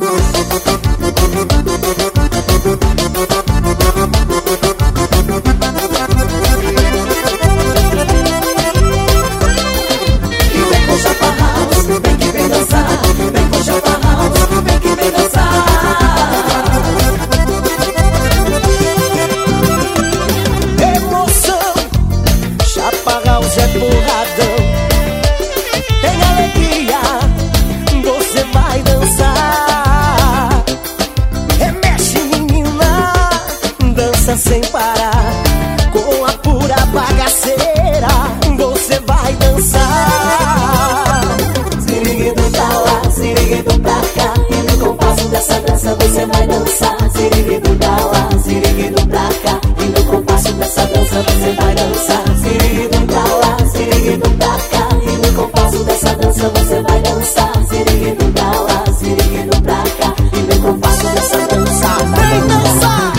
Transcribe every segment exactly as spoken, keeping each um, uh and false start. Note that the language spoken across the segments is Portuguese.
Sem parar, com a pura bagaceira, você vai dançar. Siriguedo pra lá, siriguedo pra cá, e no compasso dessa dança você vai dançar. Siriguedo pra lá, siriguedo pra cá, e no compasso dessa dança você vai dançar. Siriguedo pra lá, siriguedo pra cá, e no compasso dessa dança você vai dançar. Siriguedo pra lá, siriguedo pra cá, e no compasso dessa dança vai dançar.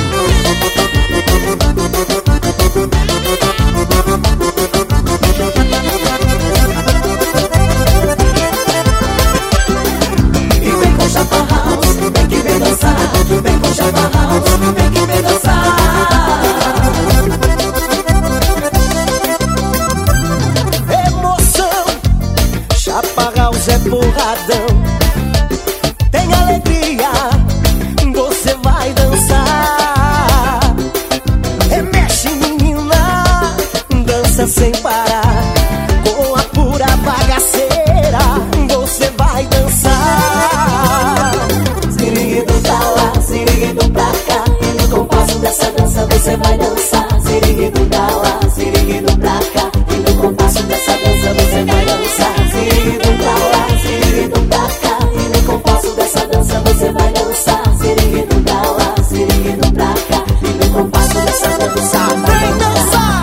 É porradão, tem alegria, você vai dançar. Remexe menina, dança sem parar, com a pura bagaceira, você vai dançar. Siriguedo pra lá, siriguedo pra cá, e no compasso dessa dança você vai dançar. Siriguedo pra lá, siriguedo pra cá, e no compasso dessa dança você vai dançar. Siriguedo pra lá, siriguedo pra cá, e no compasso dessa dança você vai dançar. Siriguedo pra lá, siriguedo pra cá, e no compasso dessa dança vai dançar.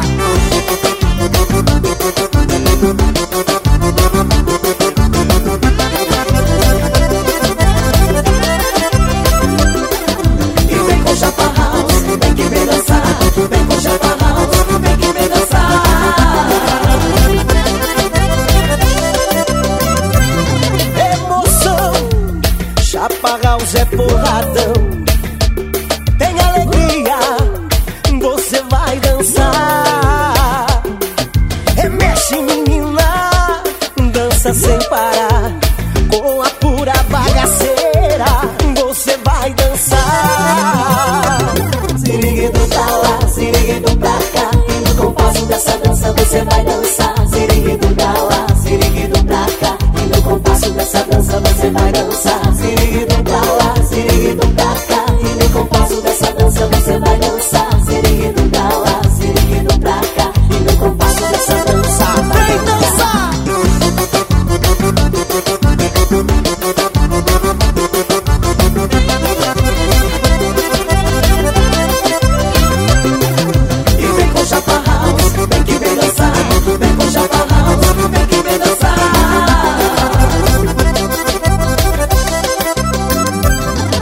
E vem com Chapa House, vem que vem dançar. Vem com Chapa House, vem que vem dançar. Chapa House é porradão, tem alegria, você vai dançar. Remexe menina, dança sem parar, com a pura bagaceira, você vai dançar. Siriguedo pra lá, siriguedo pra cá, e no compasso dessa dança você vai dançar. Siriguedo pra lá, siriguedo pra cá, e no compasso dessa dança você vai dançar. Siriguedo